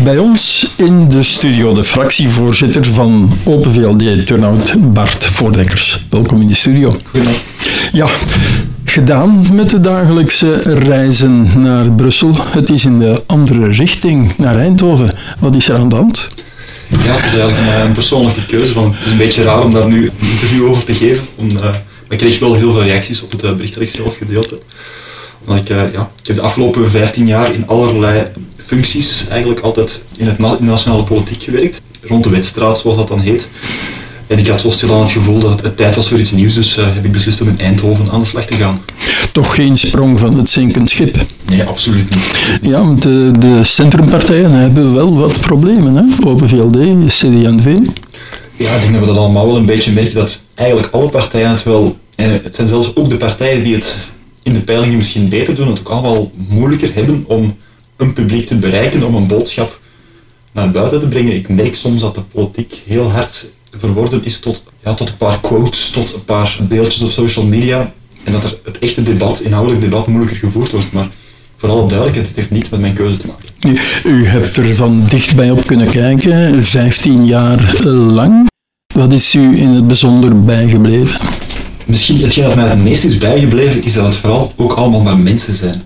Bij ons in de studio de fractievoorzitter van Open VLD Turnhout, Bart Voordekkers. Welkom in de studio. Goedemiddag. Ja, gedaan met de dagelijkse reizen naar Brussel. Het is in de andere richting, naar Eindhoven. Wat is er aan de hand? Ja, het is eigenlijk een persoonlijke keuze. Het is een beetje raar om daar nu een interview over te geven. Ik kreeg wel heel veel reacties op het bericht dat ik zelf gedeeld heb. Omdat ik heb de afgelopen 15 jaar in allerlei functies eigenlijk altijd in de nationale politiek gewerkt. Rond de Wetstraat, zoals dat dan heet. En ik had zo stilaan het gevoel dat het tijd was voor iets nieuws, dus heb ik beslist om in Eindhoven aan de slag te gaan. Toch geen sprong van het zinkend schip? Nee, absoluut niet. Ja, want de centrumpartijen hebben wel wat problemen, hè? Open VLD, CD&V. Ja, ik denk dat we dat allemaal wel een beetje merken, dat eigenlijk alle partijen het wel, het zijn zelfs ook de partijen die het in de peilingen misschien beter doen, het ook allemaal moeilijker hebben om een publiek te bereiken, om een boodschap naar buiten te brengen. Ik merk soms dat de politiek heel hard verworden is tot een paar quotes, tot een paar beeldjes op social media en dat er het echte debat, inhoudelijk debat, moeilijker gevoerd wordt. Maar voor alle duidelijkheid, het heeft niets met mijn keuze te maken. U hebt er van dichtbij op kunnen kijken, 15 jaar lang. Wat is u in het bijzonder bijgebleven? Misschien hetgeen dat mij het meest is bijgebleven, is dat het vooral ook allemaal maar mensen zijn.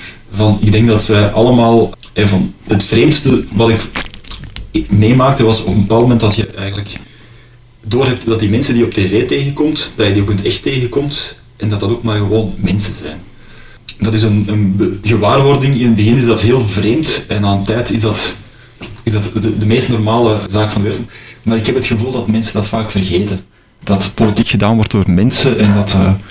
Ik denk dat wij allemaal, het vreemdste wat ik meemaakte was op een bepaald moment dat je eigenlijk doorhebt dat die mensen die je op tv tegenkomt, dat je die ook in het echt tegenkomt en dat ook maar gewoon mensen zijn. Dat is een gewaarwording. In het begin is dat heel vreemd en aan de tijd is dat de meest normale zaak van de wereld. Maar ik heb het gevoel dat mensen dat vaak vergeten. Dat politiek gedaan wordt door mensen en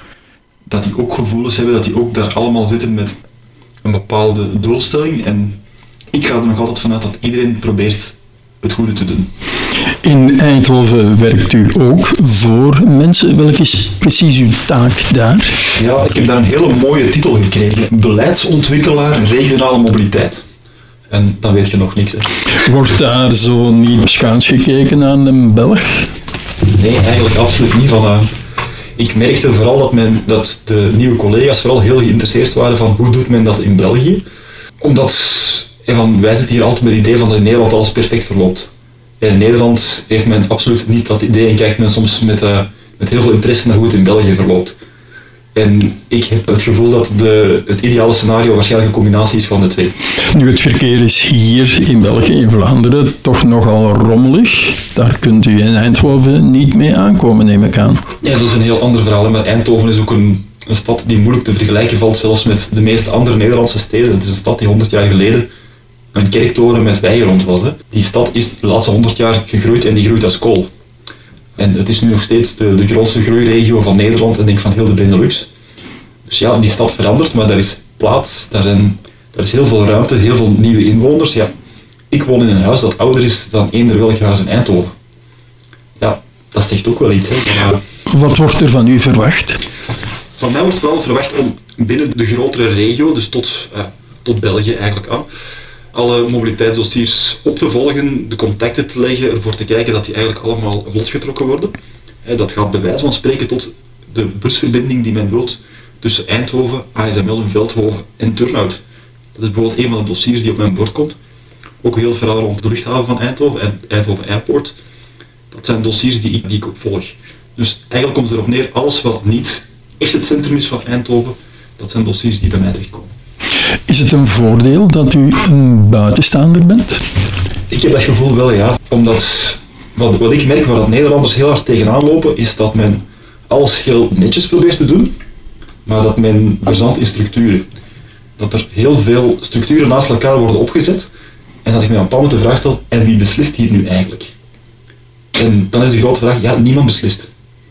dat die ook gevoelens hebben, dat die ook daar allemaal zitten met een bepaalde doelstelling. En ik ga er nog altijd vanuit dat iedereen probeert het goede te doen. In Eindhoven werkt u ook voor mensen. Welke is precies uw taak daar? Ja, ik heb daar een hele mooie titel gekregen. Beleidsontwikkelaar regionale mobiliteit. En dan weet je nog niks. Hè. Wordt daar zo niet schuins gekeken aan een Belg? Nee, eigenlijk absoluut niet. Ik merkte vooral dat de nieuwe collega's vooral heel geïnteresseerd waren van hoe doet men dat in België. Omdat wij zitten hier altijd met het idee van dat in Nederland alles perfect verloopt. En in Nederland heeft men absoluut niet dat idee en kijkt men soms met heel veel interesse naar hoe het in België verloopt. En ik heb het gevoel dat het ideale scenario waarschijnlijk een combinatie is van de twee. Nu, het verkeer is hier in België, in Vlaanderen, toch nogal rommelig. Daar kunt u in Eindhoven niet mee aankomen, neem ik aan. Ja, dat is een heel ander verhaal. Maar Eindhoven is ook een stad die moeilijk te vergelijken valt, zelfs met de meeste andere Nederlandse steden. Het is een stad die 100 jaar geleden een kerktoren met weigerond was. Hè. Die stad is de laatste 100 jaar gegroeid en die groeit als kool. En het is nu nog steeds de grootste groeiregio van Nederland en denk van heel de Benelux. Dus ja, die stad verandert, maar daar is plaats, daar is heel veel ruimte, heel veel nieuwe inwoners. Ja, ik woon in een huis dat ouder is dan eender welk huis in Eindhoven. Ja, dat zegt ook wel iets. Hè. Wat wordt er van u verwacht? Van mij wordt vooral verwacht om binnen de grotere regio, dus tot België eigenlijk aan, alle mobiliteitsdossiers op te volgen, de contacten te leggen, ervoor te kijken dat die eigenlijk allemaal vlotgetrokken worden. Dat gaat bij wijze van spreken tot de busverbinding die men wilt tussen Eindhoven, ASML in Veldhoven en Turnhout. Dat is bijvoorbeeld een van de dossiers die op mijn bord komt. Ook heel het verhaal rond de luchthaven van Eindhoven en Eindhoven Airport. Dat zijn dossiers die ik ook volg. Dus eigenlijk komt het erop neer, alles wat niet echt het centrum is van Eindhoven, dat zijn dossiers die bij mij terechtkomen. Is het een voordeel dat u een buitenstaander bent? Ik heb dat gevoel wel, ja. Omdat wat ik merk waar dat Nederlanders heel hard tegenaan lopen, is dat men alles heel netjes probeert te doen, maar dat men verzandt in structuren. Dat er heel veel structuren naast elkaar worden opgezet en dat ik me aan een bepaald moment de vraag stel, en wie beslist hier nu eigenlijk? En dan is de grote vraag, ja, niemand beslist.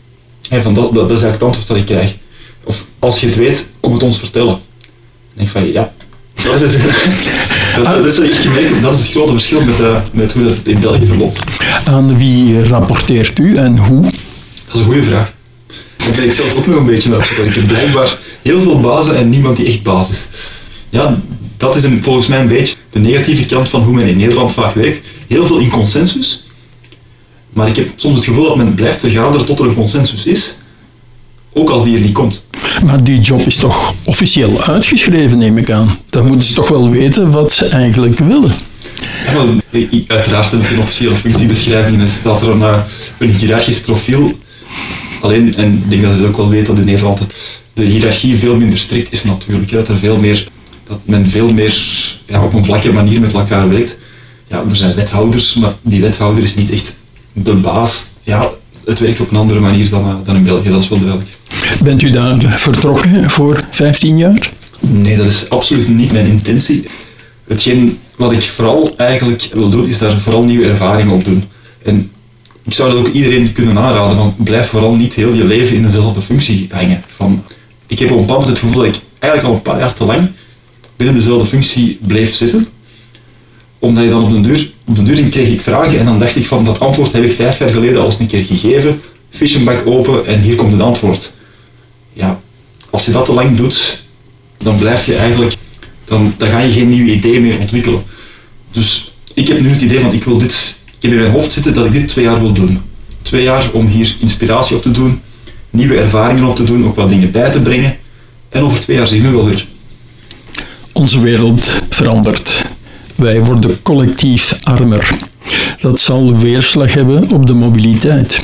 En dat is eigenlijk het antwoord dat ik krijg. Of als je het weet, kom het ons vertellen. Dan denk ik van, ja, dat is het. Dat is wat ik gemerkt, dat is het grote verschil met hoe dat in België verloopt. Aan wie rapporteert u en hoe? Dat is een goede vraag. Daar ben ik zelf ook nog een beetje naar. Ik heb blijkbaar heel veel bazen en niemand die echt baas is. Ja, dat is volgens mij een beetje de negatieve kant van hoe men in Nederland vaak werkt. Heel veel in consensus. Maar ik heb soms het gevoel dat men blijft vergaderen tot er een consensus is. Ook als die er niet komt. Maar die job is toch officieel uitgeschreven, neem ik aan. Dan moeten ze toch wel weten wat ze eigenlijk willen. Ja, maar, uiteraard in een officiële functiebeschrijving staat er een hiërarchisch profiel. Alleen, en ik denk dat je ook wel weet dat in Nederland de hiërarchie veel minder strikt is natuurlijk. Dat men veel meer op een vlakke manier met elkaar werkt. Ja, er zijn wethouders, maar die wethouder is niet echt de baas. Ja, het werkt op een andere manier dan in België, dat is wel duidelijk. Bent u daar vertrokken voor 15 jaar? Nee, dat is absoluut niet mijn intentie. Hetgeen wat ik vooral eigenlijk wil doen, is daar vooral nieuwe ervaringen op doen. En ik zou dat ook iedereen kunnen aanraden, van blijf vooral niet heel je leven in dezelfde functie hangen. Ik heb op een bepaald moment het gevoel dat ik eigenlijk al een paar jaar te lang binnen dezelfde functie bleef zitten. Omdat je dan op den duur kreeg ik vragen en dan dacht ik van dat antwoord heb ik 5 jaar geleden al eens een keer gegeven. Fischenbak open en hier komt het antwoord. Ja, als je dat te lang doet, dan blijf je eigenlijk, dan ga je geen nieuwe idee meer ontwikkelen. Dus ik heb nu het idee van ik heb in mijn hoofd zitten dat ik dit 2 jaar wil doen. 2 jaar om hier inspiratie op te doen, nieuwe ervaringen op te doen, ook wat dingen bij te brengen. En over 2 jaar zien we wel weer. Onze wereld verandert. Wij worden collectief armer. Dat zal weerslag hebben op de mobiliteit.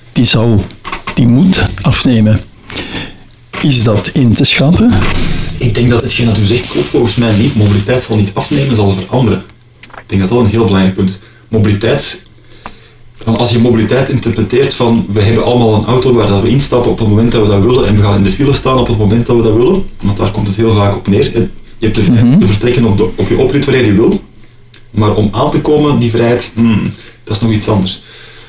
Die moet afnemen. Is dat in te schatten? Ik denk dat hetgeen dat u zegt klopt volgens mij niet. Mobiliteit zal niet afnemen, zal veranderen. Ik denk dat dat een heel belangrijk punt is. Mobiliteit, als je mobiliteit interpreteert van we hebben allemaal een auto waar dat we instappen op het moment dat we dat willen en we gaan in de file staan op het moment dat we dat willen, want daar komt het heel vaak op neer. Je hebt de vrijheid te vertrekken op je oprit wanneer je wil, maar om aan te komen, die vrijheid, dat is nog iets anders.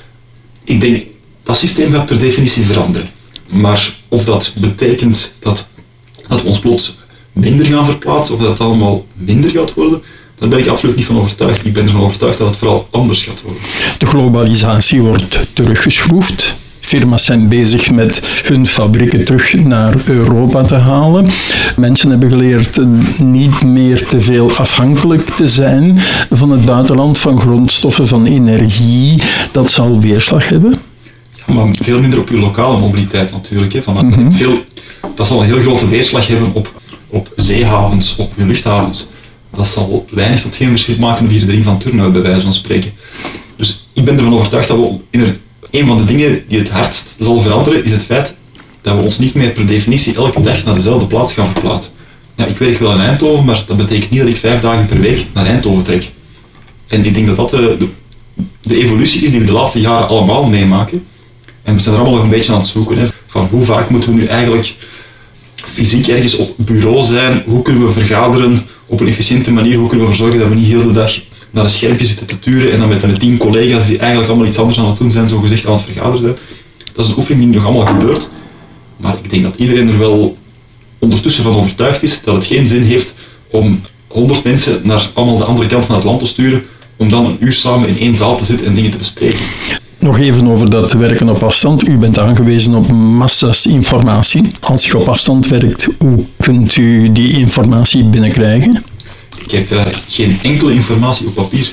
Ik denk, dat systeem gaat per definitie veranderen. Maar of dat betekent dat we ons plots minder gaan verplaatsen, of dat het allemaal minder gaat worden, daar ben ik absoluut niet van overtuigd. Ik ben ervan overtuigd dat het vooral anders gaat worden. De globalisatie wordt teruggeschroefd. Firma's zijn bezig met hun fabrieken terug naar Europa te halen. Mensen hebben geleerd niet meer te veel afhankelijk te zijn van het buitenland, van grondstoffen, van energie. Dat zal weerslag hebben. Ja, maar veel minder op je lokale mobiliteit natuurlijk. Dat zal een heel grote weerslag hebben op zeehavens, op je luchthavens. Dat zal weinig tot geen verschil maken via de ring van Turnhout, bij wijze van spreken. Dus ik ben ervan overtuigd dat we een van de dingen die het hardst zal veranderen, is het feit dat we ons niet meer per definitie elke dag naar dezelfde plaats gaan verplaatsen. Ja, ik werk wel in Eindhoven, maar dat betekent niet dat ik 5 dagen per week naar Eindhoven trek. En ik denk dat dat de evolutie is die we de laatste jaren allemaal meemaken. En we zijn er allemaal nog een beetje aan het zoeken, hè, van hoe vaak moeten we nu eigenlijk fysiek ergens op bureau zijn, hoe kunnen we vergaderen op een efficiënte manier, hoe kunnen we ervoor zorgen dat we niet heel de dag naar een schermpje zitten te turen en dan met een 10 collega's die eigenlijk allemaal iets anders aan het doen zijn, zogezegd aan het vergaderen zijn. Dat is een oefening die nog allemaal gebeurt, maar ik denk dat iedereen er wel ondertussen van overtuigd is dat het geen zin heeft om 100 mensen naar allemaal de andere kant van het land te sturen, om dan een uur samen in één zaal te zitten en dingen te bespreken. Nog even over dat werken op afstand. U bent aangewezen op massa's informatie. Als je op afstand werkt, hoe kunt u die informatie binnenkrijgen? Ik heb geen enkele informatie op papier.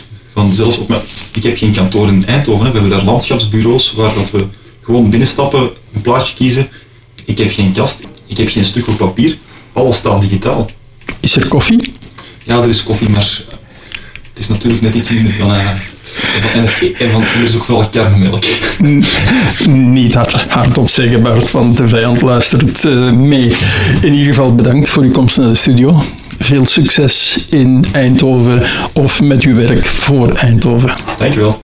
Ik heb geen kantoor in Eindhoven. We hebben daar landschapsbureaus waar dat we gewoon binnenstappen, een plaatje kiezen. Ik heb geen kast, ik heb geen stuk op papier. Alles staat digitaal. Is er koffie? Ja, er is koffie, maar het is natuurlijk net iets minder dan... En er is ook vooral kernmelk. Niet hardop zeggen, Bart, want de vijand luistert mee. In ieder geval bedankt voor uw komst naar de studio. Veel succes in Eindhoven of met uw werk voor Eindhoven. Dankjewel.